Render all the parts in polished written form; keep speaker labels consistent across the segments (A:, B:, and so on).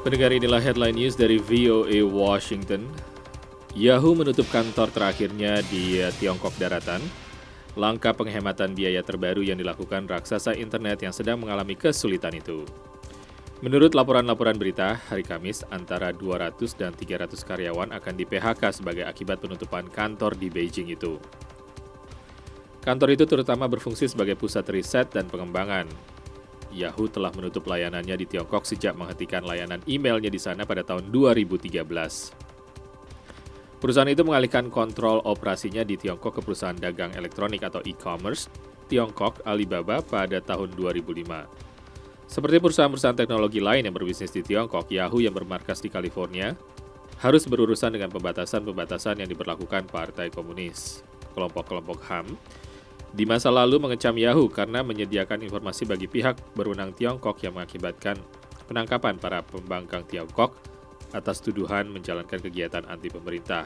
A: Pendengar, inilah headline news dari VOA Washington. Yahoo menutup kantor terakhirnya di Tiongkok daratan. Langkah penghematan biaya terbaru yang dilakukan raksasa internet yang sedang mengalami kesulitan itu. Menurut laporan-laporan berita, hari Kamis antara 200 dan 300 karyawan akan di-PHK sebagai akibat penutupan kantor di Beijing itu. Kantor itu terutama berfungsi sebagai pusat riset dan pengembangan. Yahoo telah menutup layanannya di Tiongkok sejak menghentikan layanan emailnya di sana pada tahun 2013. Perusahaan itu mengalihkan kontrol operasinya di Tiongkok ke perusahaan dagang elektronik atau e-commerce Tiongkok Alibaba pada tahun 2005. Seperti perusahaan-perusahaan teknologi lain yang berbisnis di Tiongkok, Yahoo yang bermarkas di California harus berurusan dengan pembatasan-pembatasan yang diberlakukan Partai Komunis, kelompok-kelompok HAM, di masa lalu mengecam Yahoo karena menyediakan informasi bagi pihak berwenang Tiongkok yang mengakibatkan penangkapan para pembangkang Tiongkok atas tuduhan menjalankan kegiatan anti-pemerintah.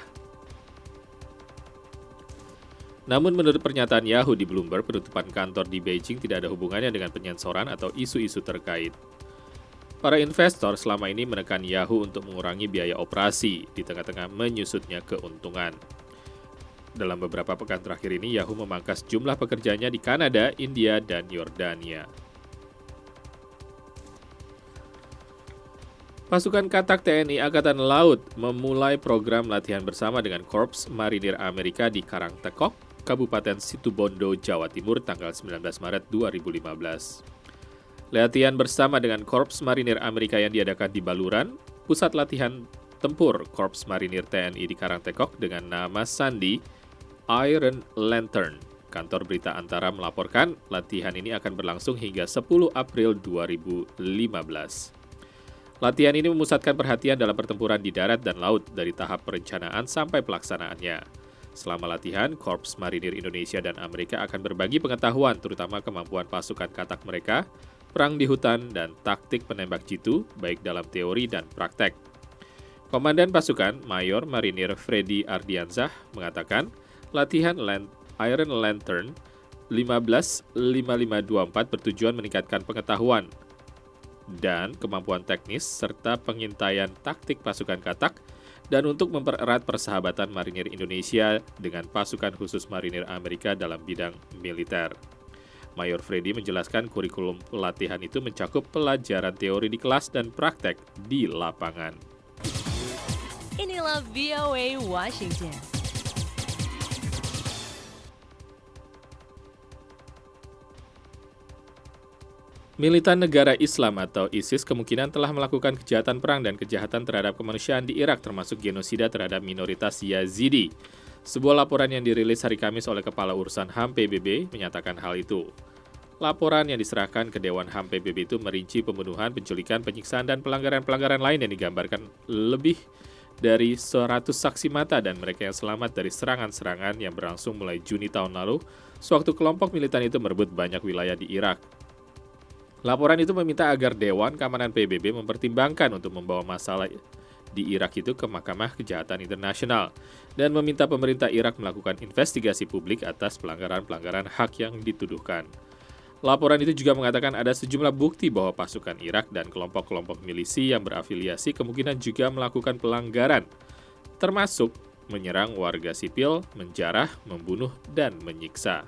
A: Namun menurut pernyataan Yahoo di Bloomberg, penutupan kantor di Beijing tidak ada hubungannya dengan penyensoran atau isu-isu terkait. Para investor selama ini menekan Yahoo untuk mengurangi biaya operasi di tengah-tengah menyusutnya keuntungan. Dalam beberapa pekan terakhir ini, Yahoo memangkas jumlah pekerjanya di Kanada, India, dan Yordania. Pasukan Katak TNI Angkatan Laut memulai program latihan bersama dengan Korps Marinir Amerika di Karangtekok, Kabupaten Situbondo, Jawa Timur, tanggal 19 Maret 2015. Latihan bersama dengan Korps Marinir Amerika yang diadakan di Baluran, pusat latihan tempur Korps Marinir TNI di Karangtekok dengan nama sandi Iron Lantern. Kantor berita Antara melaporkan latihan ini akan berlangsung hingga 10 April 2015. Latihan ini memusatkan perhatian dalam pertempuran di darat dan laut dari tahap perencanaan sampai pelaksanaannya. Selama latihan, Korps Marinir Indonesia dan Amerika akan berbagi pengetahuan terutama kemampuan pasukan katak mereka, perang di hutan, dan taktik penembak jitu, baik dalam teori dan praktek. Komandan pasukan, Mayor Marinir Freddy Ardiansyah, mengatakan latihan Iron Lantern 155524 bertujuan meningkatkan pengetahuan dan kemampuan teknis serta pengintaian taktik pasukan katak dan untuk mempererat persahabatan Marinir Indonesia dengan pasukan khusus Marinir Amerika dalam bidang militer. Mayor Freddy menjelaskan kurikulum pelatihan itu mencakup pelajaran teori di kelas dan praktek di lapangan.
B: Inilah VOA Washington.
A: Militan Negara Islam atau ISIS kemungkinan telah melakukan kejahatan perang dan kejahatan terhadap kemanusiaan di Irak termasuk genosida terhadap minoritas Yazidi. Sebuah laporan yang dirilis hari Kamis oleh Kepala Urusan HAM PBB menyatakan hal itu. Laporan yang diserahkan ke Dewan HAM PBB itu merinci pembunuhan, penculikan, penyiksaan, dan pelanggaran-pelanggaran lain yang digambarkan lebih dari 100 saksi mata dan mereka yang selamat dari serangan-serangan yang berlangsung mulai Juni tahun lalu, sewaktu kelompok militan itu merebut banyak wilayah di Irak. Laporan itu meminta agar Dewan Keamanan PBB mempertimbangkan untuk membawa masalah di Irak itu ke Mahkamah Kejahatan Internasional dan meminta pemerintah Irak melakukan investigasi publik atas pelanggaran-pelanggaran hak yang dituduhkan. Laporan itu juga mengatakan ada sejumlah bukti bahwa pasukan Irak dan kelompok-kelompok milisi yang berafiliasi kemungkinan juga melakukan pelanggaran, termasuk menyerang warga sipil, menjarah, membunuh, dan menyiksa.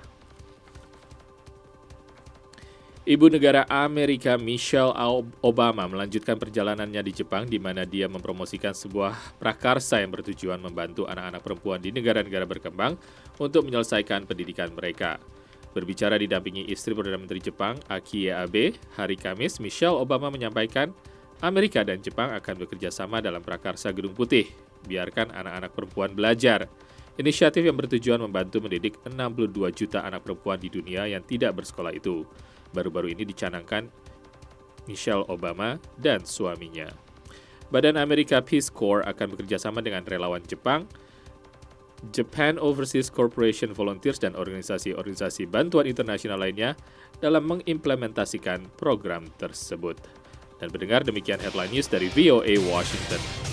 A: Ibu negara Amerika Michelle Obama melanjutkan perjalanannya di Jepang di mana dia mempromosikan sebuah prakarsa yang bertujuan membantu anak-anak perempuan di negara-negara berkembang untuk menyelesaikan pendidikan mereka. Berbicara didampingi istri Perdana Menteri Jepang, Akie Abe, hari Kamis, Michelle Obama menyampaikan Amerika dan Jepang akan bekerja sama dalam prakarsa Gedung Putih. Biarkan anak-anak perempuan belajar. Inisiatif yang bertujuan membantu mendidik 62 juta anak perempuan di dunia yang tidak bersekolah itu. Baru-baru ini dicanangkan Michelle Obama dan suaminya. Badan Amerika Peace Corps akan bekerjasama dengan relawan Jepang, Japan Overseas Corporation Volunteers, dan organisasi-organisasi bantuan internasional lainnya dalam mengimplementasikan program tersebut. Dan pendengar, demikian headline news dari VOA Washington.